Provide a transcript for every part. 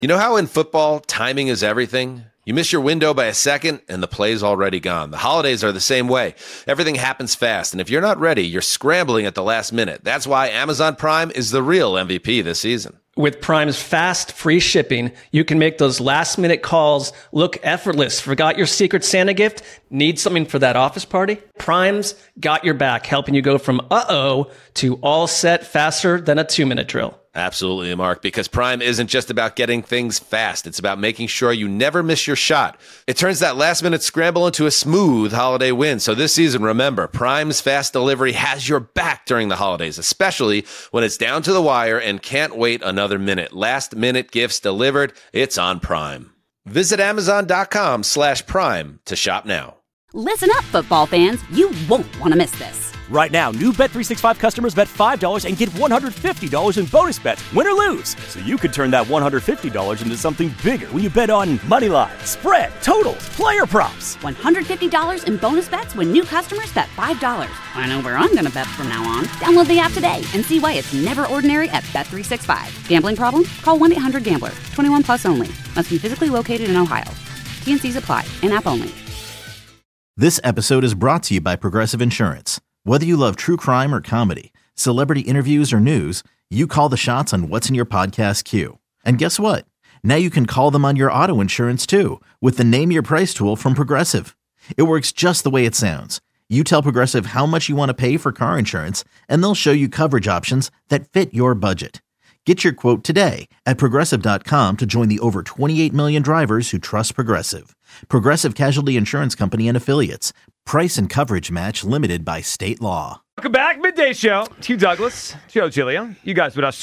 You know how in football, timing is everything? You miss your window by a second, and the play's already gone. The holidays are the same way. Everything happens fast, and if you're not ready, you're scrambling at the last minute. That's why Amazon Prime is the real MVP this season. With Prime's fast, free shipping, you can make those last-minute calls look effortless. Forgot your Secret Santa gift? Need something for that office party? Prime's got your back, helping you go from uh-oh to all set faster than a 2-minute drill. Absolutely, Mark, because Prime isn't just about getting things fast. It's about making sure you never miss your shot. It turns that last-minute scramble into a smooth holiday win. So this season, remember, Prime's fast delivery has your back during the holidays, especially when it's down to the wire and can't wait another minute. Last-minute gifts delivered, it's on Prime. Visit Amazon.com/Prime to shop now. Listen up, football fans. You won't want to miss this. Right now, new Bet365 customers bet $5 and get $150 in bonus bets, win or lose. So you could turn that $150 into something bigger when you bet on moneyline, spread, totals, player props. $150 in bonus bets when new customers bet $5. I know where I'm going to bet from now on. Download the app today and see why it's never ordinary at Bet365. Gambling problem? Call 1-800-GAMBLER. 21 plus only. Must be physically located in Ohio. T&Cs apply. In-app only. This episode is brought to you by Progressive Insurance. Whether you love true crime or comedy, celebrity interviews or news, you call the shots on what's in your podcast queue. And guess what? Now you can call them on your auto insurance too with the Name Your Price tool from Progressive. It works just the way it sounds. You tell Progressive how much you want to pay for car insurance, and they'll show you coverage options that fit your budget. Get your quote today at Progressive.com to join the over 28 million drivers who trust Progressive. Progressive Casualty Insurance Company and Affiliates. Price and coverage match limited by state law. Welcome back, Midday Show. Hugh Douglas, Joe Giglio. You guys with us,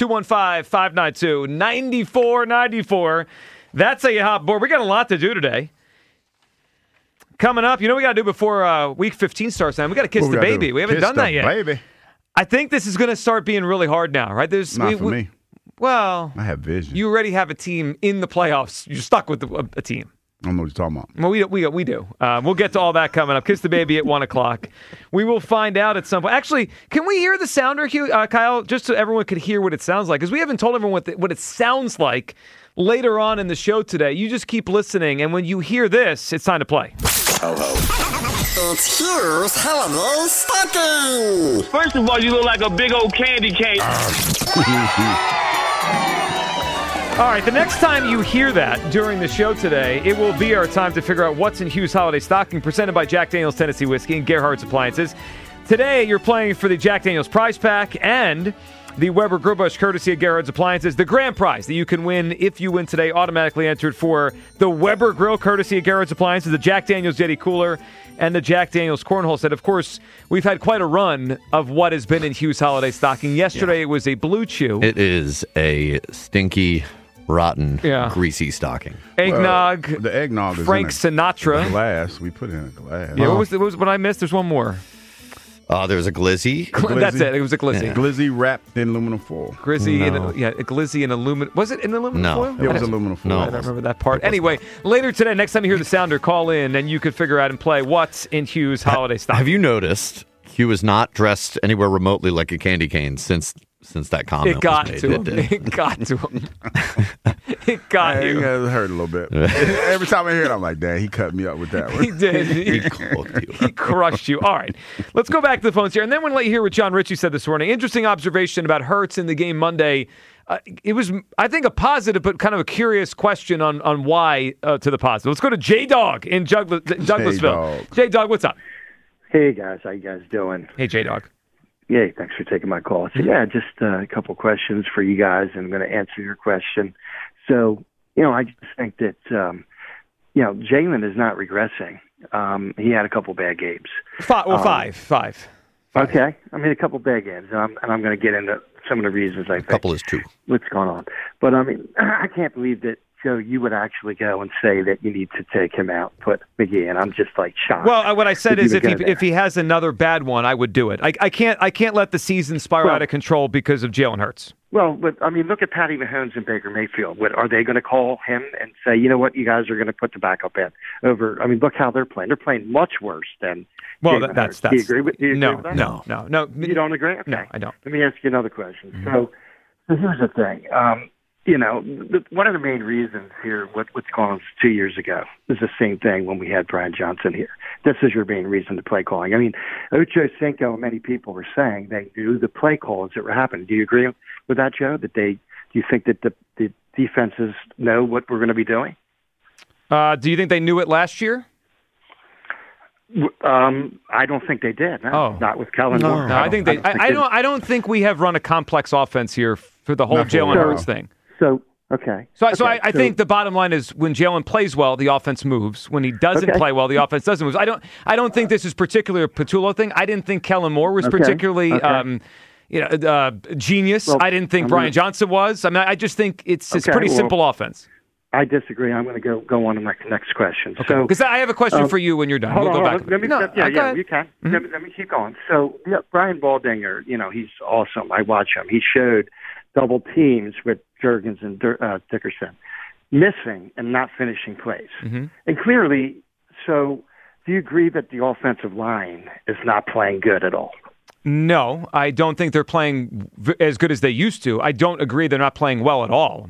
215-592-9494. That's how you hop aboard. We got a lot to do today. Coming up, you know what we got to do before Week 15 starts now? We got to kiss the baby. We haven't done that yet. Baby. I think this is going to start being really hard now, right? Not for me. Well, I have vision. You already have a team in the playoffs. You're stuck with a team. I don't know what you're talking about. Well, we do. We'll get to all that coming up. Kiss the baby at 1 o'clock. We will find out at some point. Actually, can we hear the sounder, Kyle, just so everyone could hear what it sounds like? Because we haven't told everyone what it sounds like later on in the show today. You just keep listening, and when you hear this, it's time to play. Ho, ho. It's Hugh's holiday stocking. First of all, you look like a big old candy cane. All right, the next time you hear that during the show today, it will be our time to figure out what's in Hugh's holiday stocking, presented by Jack Daniel's Tennessee Whiskey and Gerhardt's Appliances. Today, you're playing for the Jack Daniel's prize pack and the Weber Grill Brush, courtesy of Gerhardt's Appliances. The grand prize that you can win if you win today, automatically entered for the Weber Grill, courtesy of Gerhardt's Appliances, the Jack Daniel's Yeti Cooler, and the Jack Daniel's Cornhole set. Of course, we've had quite a run of what has been in Hugh's holiday stocking. Yesterday, It was a Blue Chew. It is a stinky, rotten, greasy stocking. Eggnog. Well, the eggnog is Frank in Sinatra. a glass. We put it in a glass. Yeah, what was what I missed? There's one more. There was a glizzy. That's it. It was a glizzy. Yeah. Glizzy wrapped in aluminum foil. Glizzy a glizzy in aluminum. Was it in aluminum foil? It was aluminum foil. No, I don't remember that part. Anyway, later today, next time you hear the sounder, call in and you can figure out and play what's in Hugh's holiday stocking. Have you noticed Hugh is not dressed anywhere remotely like a candy cane since that comment It got was made. to him. It got to him. It got you. It hurt a little bit. Every time I hear it, I'm like, Dad, he cut me up with that one. He did. He called you. He crushed you. All right. Let's go back to the phones here. And then we'll let you hear what John Ritchie said this morning. Interesting observation about Hurts in the game Monday. It was, I think, a positive but kind of a curious question on why to the positive. Let's go to J-Dog in Douglasville. J-Dog, what's up? Hey, guys. How you guys doing? Hey, J-Dog. Yeah, thanks for taking my call. So, just a couple questions for you guys, and I'm going to answer your question. So, I just think that, Jalen is not regressing. He had a couple bad games. Five. Okay. I mean, a couple bad games, and I'm going to get into some of the reasons I think. A couple is two. What's going on. But, I can't believe that, Joe, you would actually go and say that you need to take him out, put McGee in. I'm just shocked. Well, what I said is if he has another bad one, I would do it. I can't let the season spiral out of control because of Jalen Hurts. Well, but look at Patty Mahomes and Baker Mayfield. Are they going to call him and say, you know what, you guys are going to put the backup in over? Look how they're playing. They're playing much worse than. Well, that's. Do you agree with? No. You don't agree? Okay. No, I don't. Let me ask you another question. So here's the thing. one of the main reasons here, what's going on 2 years ago, is the same thing when we had Brian Johnson here. This is your main reason to play calling. I mean, Ocho Cinco and many people were saying they knew the play calls that were happening. Do you agree with that, Joe? Do you think that the defenses know what we're going to be doing? Do you think they knew it last year? I don't think they did. No, not with Kellen Moore. No, I think they. I don't think we have run a complex offense here for the whole Jalen Hurts thing. So okay. So I think the bottom line is when Jalen plays well, the offense moves. When he doesn't play well, the offense doesn't move. I don't think this is particularly a Patullo thing. I didn't think Kellen Moore was particularly genius. Well, I didn't think Brian Johnson was. I mean, I just think it's pretty simple offense. I disagree. I'm going to go on to my next question. Okay. So, because I have a question for you when you're done. We'll go back. You can. Mm-hmm. Let me keep going. So, Brian Baldinger, he's awesome. I watch him. He showed double teams with Jurgens and Dickerson, missing and not finishing plays. Mm-hmm. And clearly, so do you agree that the offensive line is not playing good at all? No, I don't think they're playing as good as they used to. I don't agree they're not playing well at all.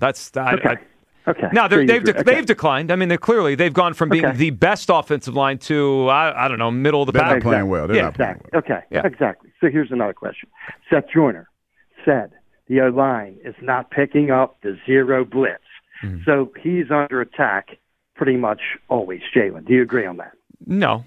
Okay. Now they've declined. I mean, they've gone from being the best offensive line to I don't know, middle of the pack. They're not playing well. They're not playing well. Okay. Yeah. Exactly. So here's another question. Seth Joyner said the O-line is not picking up the zero blitz, so he's under attack pretty much always. Jalen, do you agree on that? No.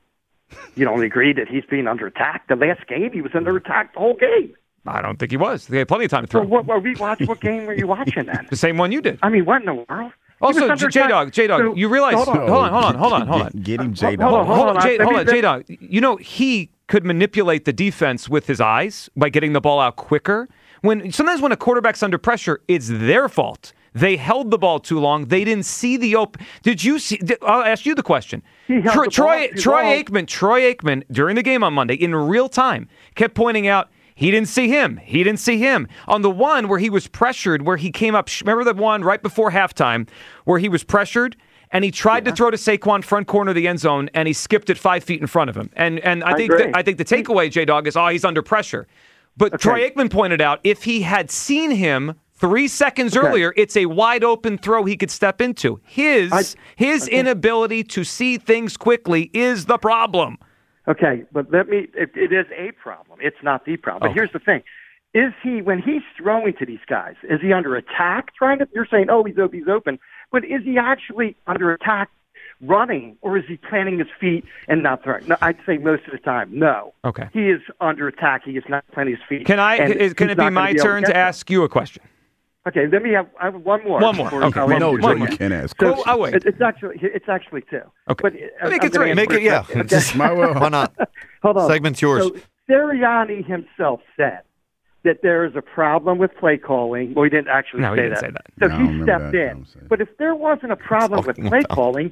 You don't agree that he's being under attack? The last game, he was under attack the whole game. I don't think he was. They had plenty of time to throw. So what game were you watching then? The same one you did. I mean, what in the world? Also, J-Dog, so, you realize... Hold on. Get him, J-Dog. Hold on, J-Dog. He could manipulate the defense with his eyes by getting the ball out quicker. Sometimes when a quarterback's under pressure, it's their fault. They held the ball too long. They didn't see the open. Did you see? I'll ask you the question. Troy Aikman, during the game on Monday, in real time, kept pointing out, he didn't see him. He didn't see him. On the one where he was pressured, where he came up, remember the one right before halftime where he was pressured and he tried to throw to Saquon front corner of the end zone and he skipped it 5 feet in front of him. And I think the takeaway, J-Dog, is, he's under pressure. But Troy Aikman pointed out if he had seen him 3 seconds earlier, it's a wide open throw he could step into. His inability to see things quickly is the problem. Okay, but it is a problem. It's not the problem. But here's the thing. Is he, when he's throwing to these guys, is he under attack you're saying, he's open, but is he actually under attack running, or is he planting his feet and not throwing? No, I'd say most of the time, no. Okay. He is under attack. He is not planting his feet. Can it be my turn to ask you a question? Okay, I have one more. Okay. No, you can't ask. So, I'll wait. It's actually two. Okay. But, make it three. Make it, yeah. Why not? Hold on. Segment's yours. So Sirianni himself said that there is a problem with play calling. Well, he didn't actually say that. So he stepped in. But if there wasn't a problem with play calling,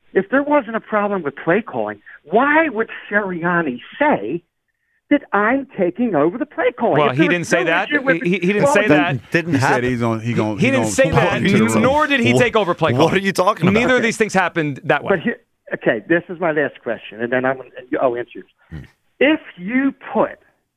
why would Sirianni say that I'm taking over the play calling? Well, he didn't say that. He didn't say that. Didn't happen. He didn't say that, nor did he take over play calling. What are you talking about? Neither of these things happened that way. But this is my last question, and then I'll answer yours. If you put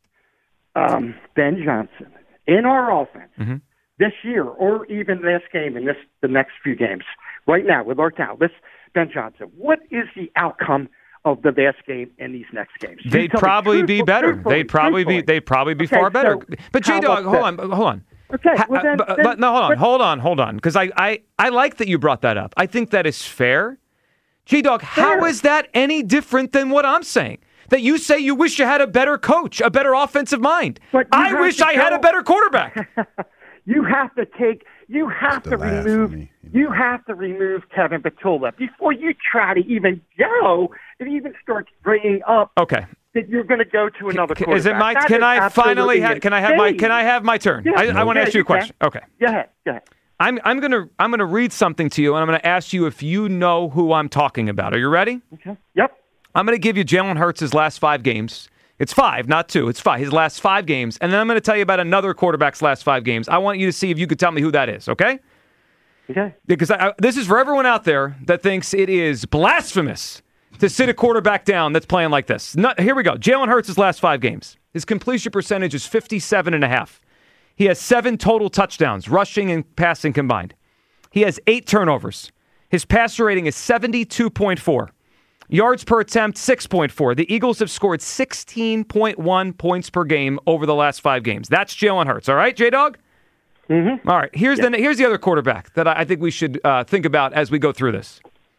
Ben Johnson in our offense this year, or even last game and the next few games, right now with our talent, Ben Johnson, what is the outcome of the last game and these next games? They'd probably be better. They'd probably be far better. But J-Dog, hold on. Okay. Hold on. Because I like that you brought that up. I think that is fair. J-Dog, how is that any different than what I'm saying? That you say you wish you had a better coach, a better offensive mind. I wish I had a better quarterback. You have to remove Kevin Patullo before you try to even go and even start bringing up that you're going to go to another quarterback. Is it my? Can I finally? Can I have my turn? Yeah, I want to ask you a question. Can. Okay. Go ahead. I'm gonna read something to you, and I'm gonna ask you if you know who I'm talking about. Are you ready? Okay. Yep. I'm gonna give you Jalen Hurts' last 5 games. It's 5, not 2. It's 5. His last 5 games, and then I'm going to tell you about another quarterback's last 5 games. I want you to see if you could tell me who that is. Okay? Okay. Because this is for everyone out there that thinks it is blasphemous to sit a quarterback down that's playing like this. Here we go. Jalen Hurts' last 5 games. His completion percentage is 57.5. He has 7 total touchdowns, rushing and passing combined. He has 8 turnovers. His passer rating is 72.4. Yards per attempt, 6.4. The Eagles have scored 16.1 points per game over the last 5 games. That's Jalen Hurts. All right, J-Dog? Mm-hmm. All right, here's the other quarterback that I think we should think about as we go through this.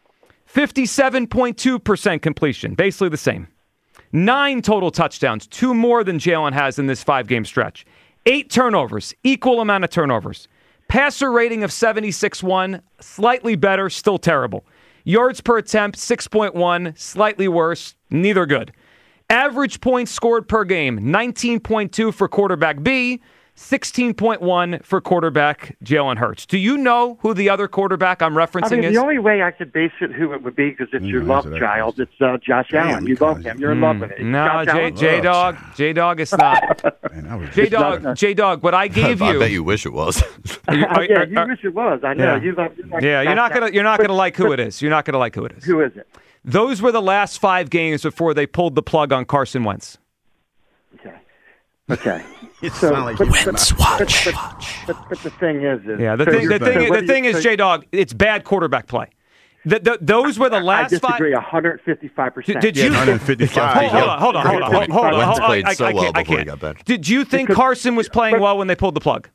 57.2% completion, basically the same. 9 total touchdowns, 2 more than Jalen has in this 5-game stretch. 8 turnovers, equal amount of turnovers. Passer rating of 76.1, slightly better, still terrible. Yards per attempt, 6.1, slightly worse, neither good. Average points scored per game, 19.2 for quarterback B, 16.1 for quarterback Jalen Hurts. Do you know who the other quarterback I'm referencing is? The only way I could base it who it would be, because it's your love child, it's Josh Allen. You love him. You're in love with it. No, J-Dog, it's not. J-Dog, what I gave you. I bet you wish it was. You wish it was. I know. Yeah. You're not gonna like who it is. You're not gonna like who it is. Who is it? Those were the last 5 games before they pulled the plug on Carson Wentz. Okay. Like Wentz watch. But the thing is the thing is, J-Dog, it's bad quarterback play. Those were the last 5. I disagree 155%. Did you? 155. Hold on. Wentz played so well before he got benched. Did you think Carson was playing well when they pulled the plug?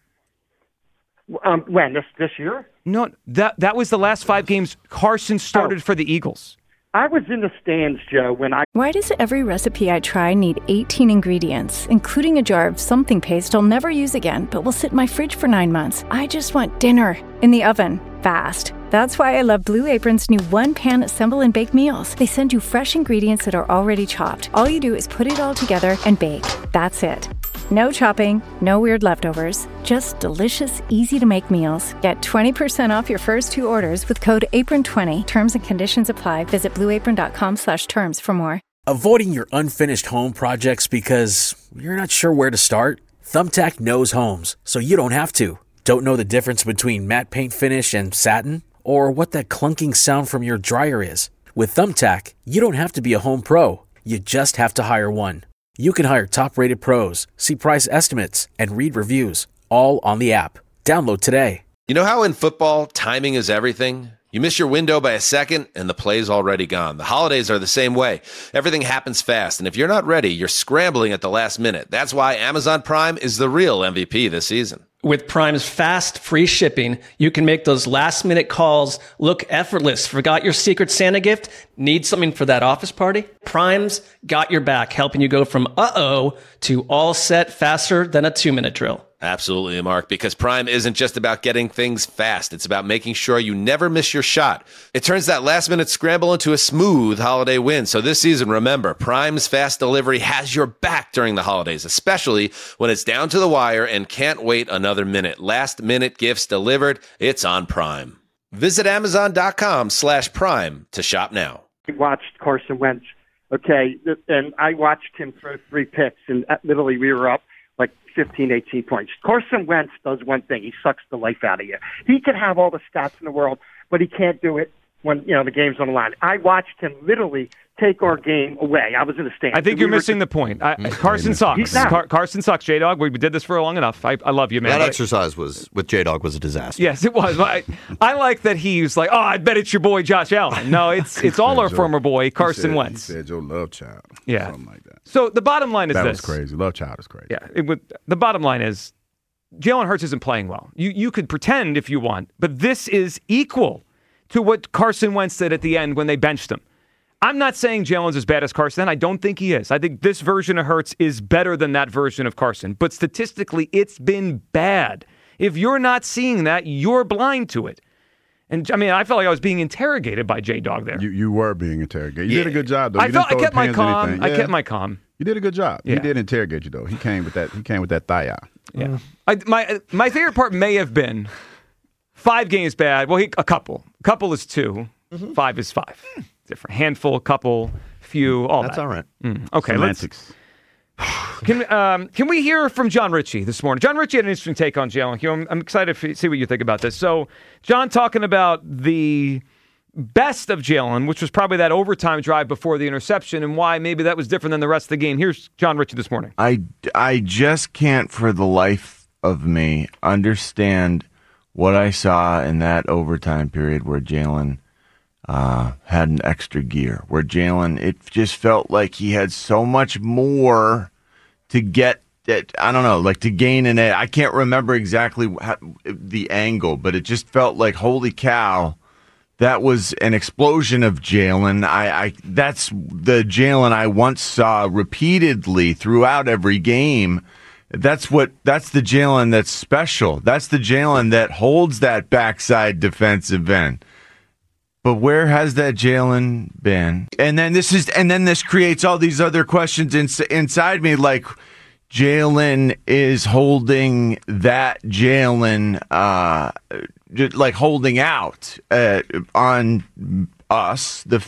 When this year? No, that was the last 5 games Carson started for the Eagles. I was in the stands, Joe, when I... Why does every recipe I try need 18 ingredients, including a jar of something paste I'll never use again, but will sit in my fridge for 9 months? I just want dinner in the oven, fast. That's why I love Blue Apron's new one-pan assemble and bake meals. They send you fresh ingredients that are already chopped. All you do is put it all together and bake. That's it. No chopping, no weird leftovers, just delicious, easy-to-make meals. Get 20% off your first 2 orders with code APRON20. Terms and conditions apply. Visit blueapron.com/terms for more. Avoiding your unfinished home projects because you're not sure where to start? Thumbtack knows homes, so you don't have to. Don't know the difference between matte paint finish and satin? Or what that clunking sound from your dryer is? With Thumbtack, you don't have to be a home pro. You just have to hire one. You can hire top-rated pros, see price estimates, and read reviews, all on the app. Download today. You know how in football, timing is everything? You miss your window by a second, and the play's already gone. The holidays are the same way. Everything happens fast, and if you're not ready, you're scrambling at the last minute. That's why Amazon Prime is the real MVP this season. With Prime's fast, free shipping, you can make those last-minute calls look effortless. Forgot your Secret Santa gift? Need something for that office party? Prime's got your back, helping you go from uh-oh to all set faster than a 2-minute drill. Absolutely, Mark, because Prime isn't just about getting things fast. It's about making sure you never miss your shot. It turns that last-minute scramble into a smooth holiday win. So this season, remember, Prime's fast delivery has your back during the holidays, especially when it's down to the wire and can't wait another minute. Last-minute gifts delivered. It's on Prime. Visit Amazon.com/Prime to shop now. I watched Carson Wentz, and I watched him throw 3 picks, and literally we were up like 15, 18 points. Carson Wentz does one thing. He sucks the life out of you. He can have all the stats in the world, but he can't do it when the game's on the line. I watched him literally take our game away. I was in the stands. I think you're missing the point. Carson sucks. Carson sucks, J-Dog. We did this for long enough. I love you, man. That exercise with J-Dog was a disaster. Yes, it was. I like that he's like, I bet it's your boy Josh Allen. No, it's all our former boy, Carson Wentz. He said your love child. Yeah. Something like that. So the bottom line is that this. Was crazy. Love child is crazy. Yeah. The bottom line is Jalen Hurts isn't playing well. You could pretend if you want, but this is equal to what Carson Wentz did at the end when they benched him. I'm not saying Jalen's as bad as Carson. I don't think he is. I think this version of Hurts is better than that version of Carson. But statistically, it's been bad. If you're not seeing that, you're blind to it. And, I felt like I was being interrogated by J-Dog there. You were being interrogated. You did a good job, though. I kept my calm. I kept my calm. You did a good job. Yeah. He did interrogate you, though. He came with that thigh out. Yeah. My favorite part may have been 5 games bad. Well, a couple. A couple is 2. 5 is 5. Different. Handful, couple, few, all That's that. all right. Okay, Semantics. Can we hear from John Ritchie this morning? John Ritchie had an interesting take on Jalen. I'm excited to see what you think about this. So, John talking about the best of Jalen, which was probably that overtime drive before the interception, and why maybe that was different than the rest of the game. Here's John Ritchie this morning. I just can't for the life of me understand what I saw in that overtime period where Jalen had an extra gear, where Jalen, it just felt like he had so much more to get that, I don't know, like to gain an edge. I can't remember exactly the angle, but it just felt like, holy cow, that was an explosion of Jalen. That's the Jalen I once saw repeatedly throughout every game. That's the Jalen that's special. That's the Jalen that holds that backside defensive end. But where has that Jalen been? And then this creates all these other questions inside me, like Jalen is holding that Jalen, like holding out on us, the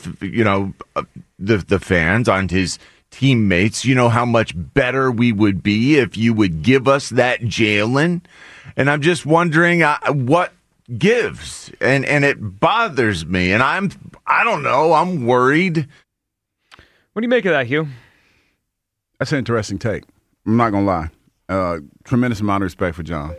fans, on his teammates. You know how much better we would be if you would give us that Jalen. And I'm just wondering what gives, and it bothers me, and I don't know, I'm worried. What do you make of that, Hugh? That's an interesting take. I'm not gonna lie. Tremendous amount of respect for John.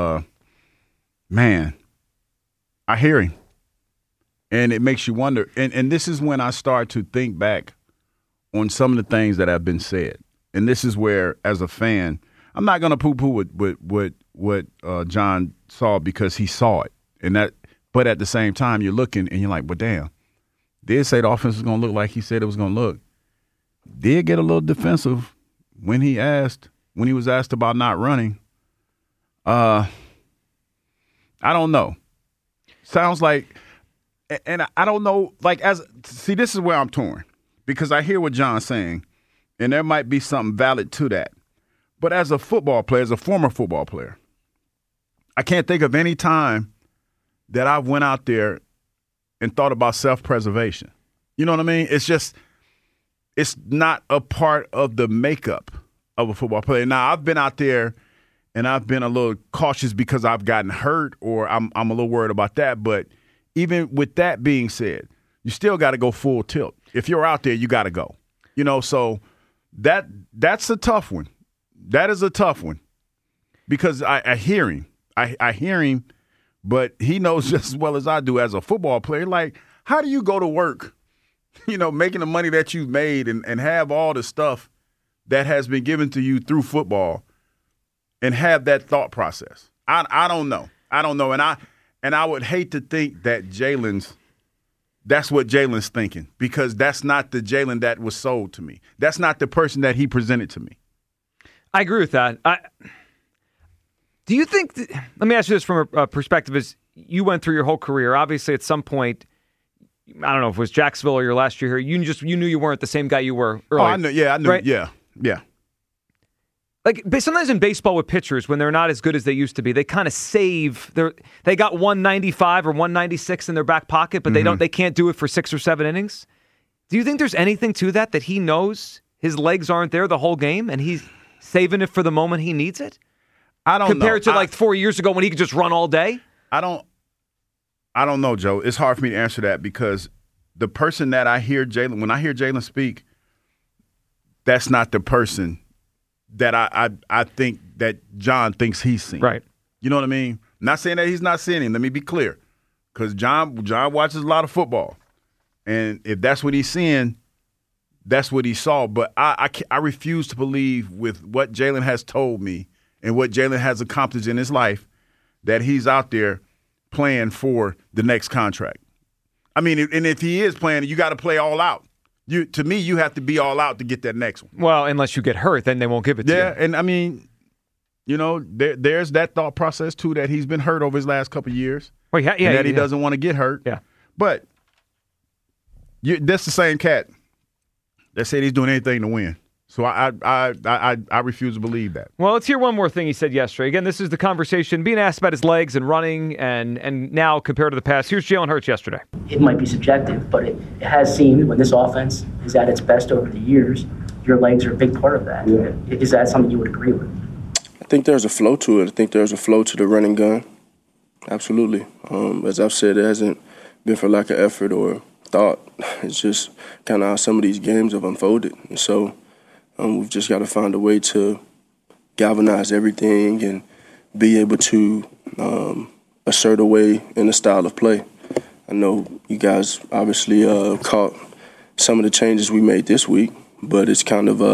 Man, I hear him, and it makes you wonder. And this is when I start to think back on some of the things that have been said. And this is where, as a fan, I'm not gonna poo-poo what John saw, because he saw it. But at the same time, you're looking and you're like, well, damn, did say the offense was going to look like he said it was going to look. Did get a little defensive when he was asked about not running. I don't know. Sounds like, and I don't know, like, this is where I'm torn, because I hear what John's saying, and there might be something valid to that. But as a football player, as a former football player, I can't think of any time that I went out there and thought about self-preservation. You know what I mean? It's not a part of the makeup of a football player. Now, I've been out there and I've been a little cautious because I've gotten hurt, or I'm a little worried about that. But even with that being said, you still got to go full tilt. If you're out there, you got to go. You know, so that's a tough one. That is a tough one, because I hear him. I hear him, but he knows just as well as I do as a football player. Like, how do you go to work, making the money that you've made and have all the stuff that has been given to you through football and have that thought process? I don't know. I don't know. And I would hate to think that that's what Jalen's thinking, because that's not the Jalen that was sold to me. That's not the person that he presented to me. I agree with that. Do you think let me ask you this from a perspective as you went through your whole career. Obviously, at some point, I don't know if it was Jacksonville or your last year here, you knew you weren't the same guy you were earlier. Oh, I knew. Yeah, I knew. Right? Yeah. Like, sometimes in baseball with pitchers, when they're not as good as they used to be, they kind of save they got 195 or 196 in their back pocket, but they can't do it for 6 or 7 innings. Do you think there's anything to that he knows his legs aren't there the whole game and he's saving it for the moment he needs it? I don't know. Compared to 4 years ago when he could just run all day? I don't know, Joe. It's hard for me to answer that, because the person that I hear when I hear Jalen speak, that's not the person that I think that John thinks he's seen. Right. You know what I mean? Not saying that he's not seeing him. Let me be clear. Because John watches a lot of football. And if that's what he's seeing, that's what he saw. But I refuse to believe, with what Jalen has told me and what Jalen has accomplished in his life, that he's out there playing for the next contract. I mean, and if he is playing, you got to play all out. To me, you have to be all out to get that next one. Well, unless you get hurt, then they won't give it to you. Yeah, and I mean, there's that thought process, too, that he's been hurt over his last couple of years. Well, yeah, and that he doesn't want to get hurt. Yeah. But that's the same cat that said he's doing anything to win. So I refuse to believe that. Well, let's hear one more thing he said yesterday. Again, this is the conversation being asked about his legs and running and now compared to the past. Here's Jalen Hurts yesterday. It might be subjective, but it has seemed when this offense is at its best over the years, your legs are a big part of that. Yeah. Is that something you would agree with? I think there's a flow to it. I think there's a flow to the running gun. Absolutely. As I've said, it hasn't been for lack of effort or thought. It's just kind of how some of these games have unfolded. And so we've just got to find a way to galvanize everything and be able to assert a way in the style of play. I know you guys obviously caught some of the changes we made this week, but it's kind of,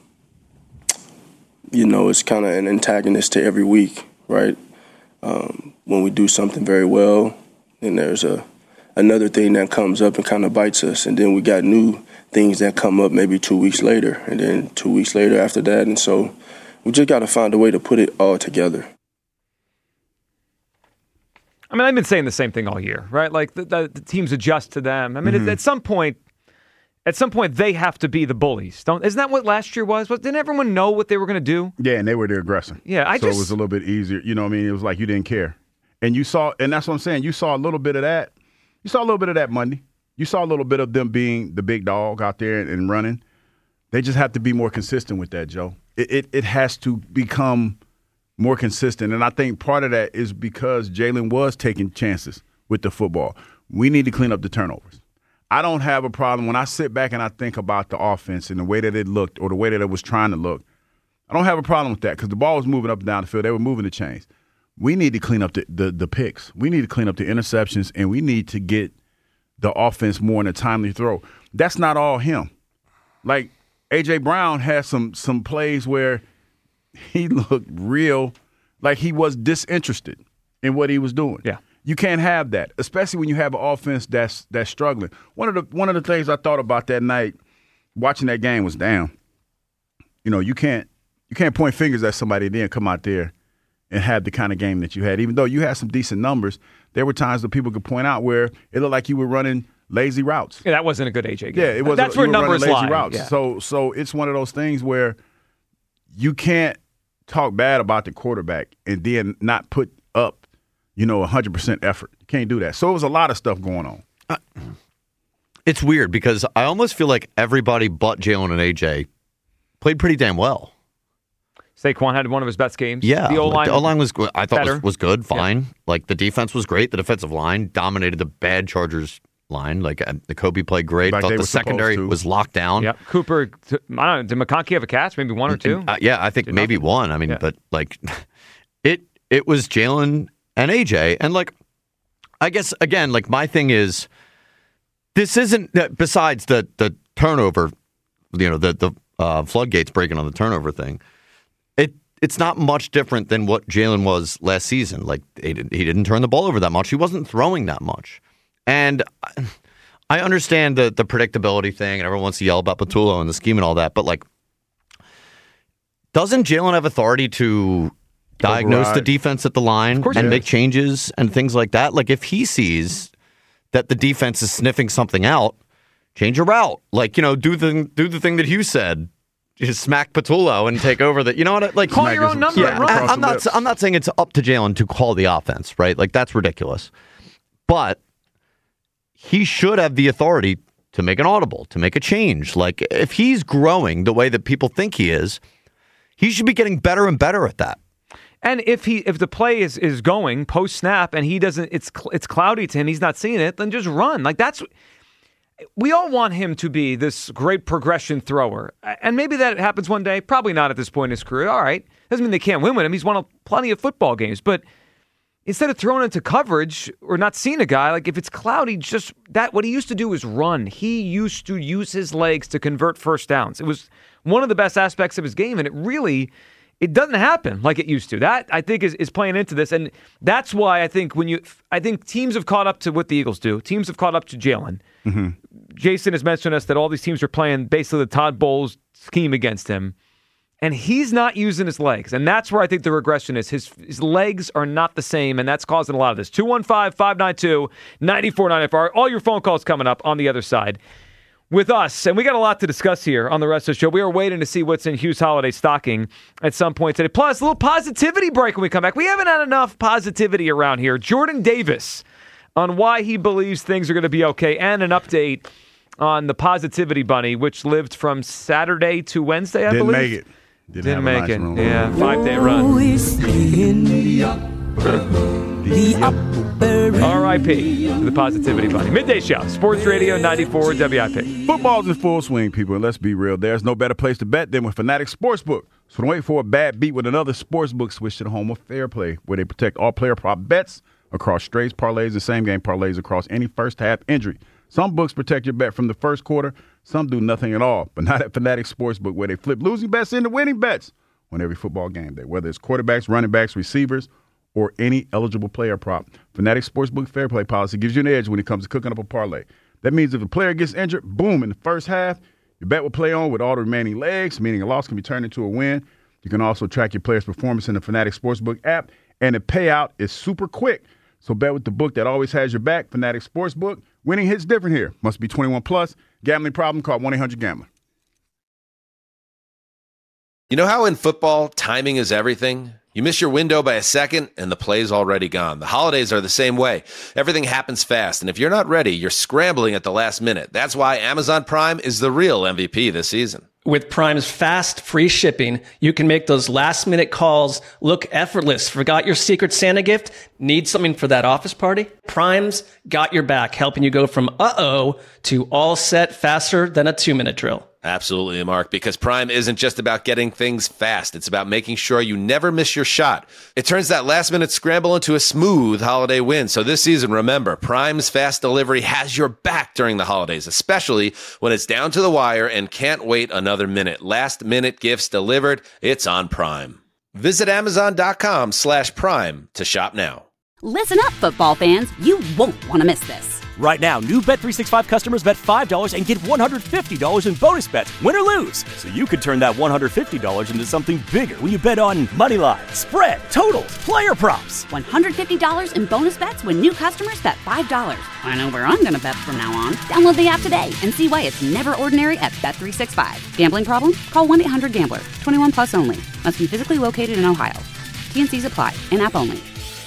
it's kind of an antagonist to every week, right? When we do something very well, then there's another thing that comes up and kind of bites us, and then we got new things that come up maybe 2 weeks later, and then 2 weeks later after that, and so we just got to find a way to put it all together. I mean, I've been saying the same thing all year, right? Like the teams adjust to them. I mean, at some point, they have to be the bullies. Isn't that what last year was? Didn't everyone know what they were going to do? Yeah, and they were the aggressor. Yeah, it was a little bit easier. You know what I mean? It was like you didn't care. And you saw, and that's what I'm saying, you saw a little bit of that. You saw a little bit of that Monday. You saw a little bit of them being the big dog out there and running. They just have to be more consistent with that, Joe. It has to become more consistent. And I think part of that is because Jalen was taking chances with the football. We need to clean up the turnovers. I don't have a problem when I sit back and I think about the offense and the way that it looked or the way that it was trying to look. I don't have a problem with that because the ball was moving up and down the field. They were moving the chains. We need to clean up the picks. We need to clean up the interceptions, and we need to get the offense more in a timely throw. That's not all him. Like, A.J. Brown had some plays where he looked real, like he was disinterested in what he was doing. Yeah. You can't have that, especially when you have an offense that's struggling. One of the things I thought about that night watching that game was, damn, you can't point fingers at somebody and then come out there and have the kind of game that you had. Even though you had some decent numbers, there were times that people could point out where it looked like you were running lazy routes. Yeah, that wasn't a good AJ game. Yeah, it was. That's where numbers lazy lie. Routes. Yeah. So it's one of those things where you can't talk bad about the quarterback and then not put up, 100% effort. You can't do that. So it was a lot of stuff going on. It's weird because I almost feel like everybody but Jalen and AJ played pretty damn well. Saquon had one of his best games. Yeah, the O-line was good. I thought better. was good, fine. Yeah. Like the defense was great. The defensive line dominated the bad Chargers line. Like the Kobe played great. Like thought the secondary was locked down. Yep. Cooper, I don't know, did McConkey have a catch? Maybe one or two? Yeah, I think maybe one. I mean, but like it was Jalen and AJ. And like, I guess, again, like my thing is, this isn't, besides the turnover, the floodgates breaking on the turnover thing, it's not much different than what Jalen was last season. Like, he didn't turn the ball over that much. He wasn't throwing that much. And I understand the predictability thing, and everyone wants to yell about Patullo and the scheme and all that, but like, doesn't Jalen have authority to diagnose the defense at the line and make changes and things like that? Like, if he sees that the defense is sniffing something out, change a route. Like, do the thing that Hugh said. Just smack Patullo and take over the. You know what? Like, call your own number. Yeah, I'm not saying it's up to Jalen to call the offense, right? Like, that's ridiculous. But he should have the authority to make an audible, to make a change. Like, if he's growing the way that people think he is, he should be getting better and better at that. And if the play is going post snap and he doesn't, it's cloudy to him, he's not seeing it, then just run. Like, that's. We all want him to be this great progression thrower. And maybe that happens one day. Probably not at this point in his career. All right. Doesn't mean they can't win with him. He's won plenty of football games. But instead of throwing into coverage or not seeing a guy, like if it's cloudy, just that what he used to do is run. He used to use his legs to convert first downs. It was one of the best aspects of his game. And it doesn't happen like it used to. That, I think, is playing into this. And that's why I think teams have caught up to what the Eagles do. Teams have caught up to Jalen. Mm-hmm. Jason has mentioned us that all these teams are playing basically the Todd Bowles scheme against him. And he's not using his legs. And that's where I think the regression is. His legs are not the same, and that's causing a lot of this. 215-592-9494. All your phone calls coming up on the other side with us. And we got a lot to discuss here on the rest of the show. We are waiting to see what's in Hugh's holiday stocking at some point today. Plus, a little positivity break when we come back. We haven't had enough positivity around here. Jordan Davis on why he believes things are going to be okay, and an update on the Positivity Bunny, which lived from Saturday to Wednesday, I believe. Didn't make it. Didn't make it. Yeah, 5-day run. R.I.P. to the Positivity Bunny. Midday Show, Sports Radio 94 WIP. Football's in full swing, people, and let's be real. There's no better place to bet than with Fanatics Sportsbook. So don't wait for a bad beat with another sportsbook. Switch to the home of Fair Play, where they protect all player prop bets across straights, parlays, and same-game parlays across any first-half injury. Some books protect your bet from the first quarter. Some do nothing at all, but not at Fanatics Sportsbook, where they flip losing bets into winning bets on every football game day, whether it's quarterbacks, running backs, receivers, or any eligible player prop. Fanatics Sportsbook Fair Play policy gives you an edge when it comes to cooking up a parlay. That means if a player gets injured, boom, in the first half, your bet will play on with all the remaining legs, meaning a loss can be turned into a win. You can also track your player's performance in the Fanatics Sportsbook app, and the payout is super quick. So bet with the book that always has your back, Fanatics Sportsbook. Winning hits different here. Must be 21 plus. Gambling problem? Call 1-800-GAMBLER. You know how in football, timing is everything? You miss your window by a second, and the play's already gone. The holidays are the same way. Everything happens fast, and if you're not ready, you're scrambling at the last minute. That's why Amazon Prime is the real MVP this season. With Prime's fast, free shipping, you can make those last-minute calls look effortless. Forgot your Secret Santa gift? Need something for that office party? Prime's got your back, helping you go from uh-oh to all set faster than a 2-minute drill. Absolutely, Mark, because Prime isn't just about getting things fast. It's about making sure you never miss your shot. It turns that last-minute scramble into a smooth holiday win. So this season, remember, Prime's fast delivery has your back during the holidays, especially when it's down to the wire and can't wait another minute. Last-minute gifts delivered, it's on Prime. Visit Amazon.com/Prime to shop now. Listen up, football fans. You won't want to miss this. Right now, new Bet365 customers bet $5 and get $150 in bonus bets, win or lose. So you could turn that $150 into something bigger when you bet on money line, spread, totals, player props. $150 in bonus bets when new customers bet $5. I know where I'm going to bet from now on. Download the app today and see why it's never ordinary at Bet365. Gambling problem? Call 1-800-GAMBLER. 21 plus only. Must be physically located in Ohio. T&Cs apply. In-app only.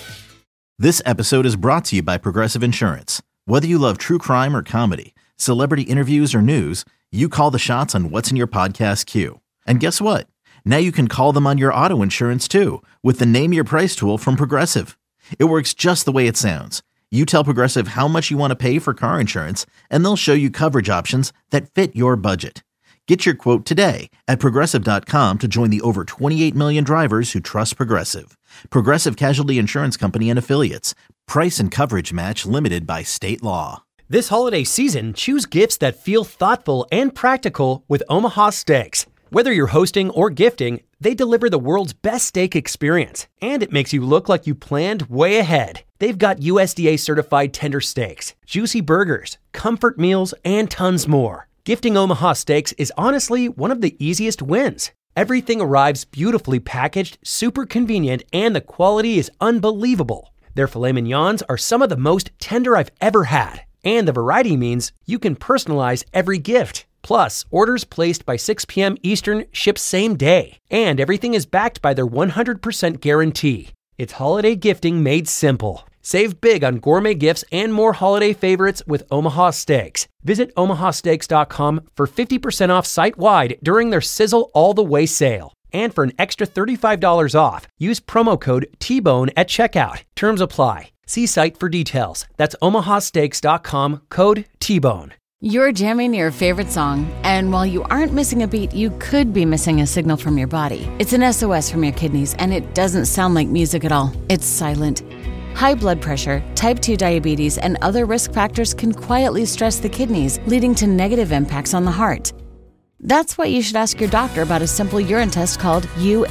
This episode is brought to you by Progressive Insurance. Whether you love true crime or comedy, celebrity interviews or news, you call the shots on what's in your podcast queue. And guess what? Now you can call them on your auto insurance too with the Name Your Price tool from Progressive. It works just the way it sounds. You tell Progressive how much you want to pay for car insurance, and they'll show you coverage options that fit your budget. Get your quote today at Progressive.com to join the over 28 million drivers who trust Progressive. Progressive Casualty Insurance Company and Affiliates. Price and coverage match limited by state law. This holiday season, choose gifts that feel thoughtful and practical with Omaha Steaks. Whether you're hosting or gifting, they deliver the world's best steak experience, and it makes you look like you planned way ahead. They've got USDA certified tender steaks, juicy burgers, comfort meals, and tons more. Gifting Omaha Steaks is honestly one of the easiest wins. Everything arrives beautifully packaged, super convenient, and the quality is unbelievable. Their filet mignons are some of the most tender I've ever had, and the variety means you can personalize every gift. Plus, orders placed by 6 p.m. Eastern ship same day, and everything is backed by their 100% guarantee. It's holiday gifting made simple. Save big on gourmet gifts and more holiday favorites with Omaha Steaks. Visit omahasteaks.com for 50% off site-wide during their Sizzle All the Way sale. And for an extra $35 off, use promo code TBONE at checkout. Terms apply. See site for details. That's omahasteaks.com, code TBONE. You're jamming your favorite song, and while you aren't missing a beat, you could be missing a signal from your body. It's an SOS from your kidneys, and it doesn't sound like music at all. It's silent. High blood pressure, type 2 diabetes, and other risk factors can quietly stress the kidneys, leading to negative impacts on the heart. That's why you should ask your doctor about a simple urine test called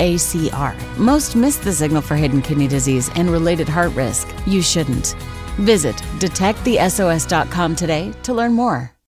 UACR. Most miss the signal for hidden kidney disease and related heart risk. You shouldn't. Visit detectthesos.com today to learn more.